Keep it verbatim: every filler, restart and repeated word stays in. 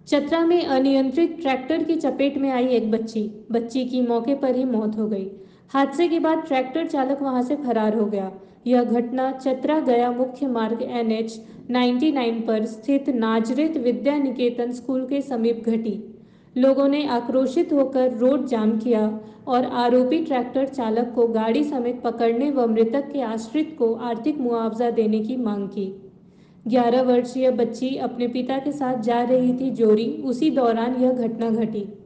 चतरा में अनियंत्रित ट्रैक्टर की चपेट में आई एक बच्ची बच्ची की मौके पर ही मौत हो गई। हादसे के बाद ट्रैक्टर चालक वहां से फरार हो गया। यह घटना चतरा गया मुख्य मार्ग एन एच निन्यानवे पर स्थित नाजरेथ विद्या निकेतन स्कूल के समीप घटी। लोगों ने आक्रोशित होकर रोड जाम किया और आरोपी ट्रैक्टर चालक को गाड़ी समेत पकड़ने व मृतक के आश्रित को आर्थिक मुआवजा देने की मांग की। ग्यारह वर्षीय बच्ची अपने पिता के साथ जा रही थी जोरी, उसी दौरान यह घटना घटी।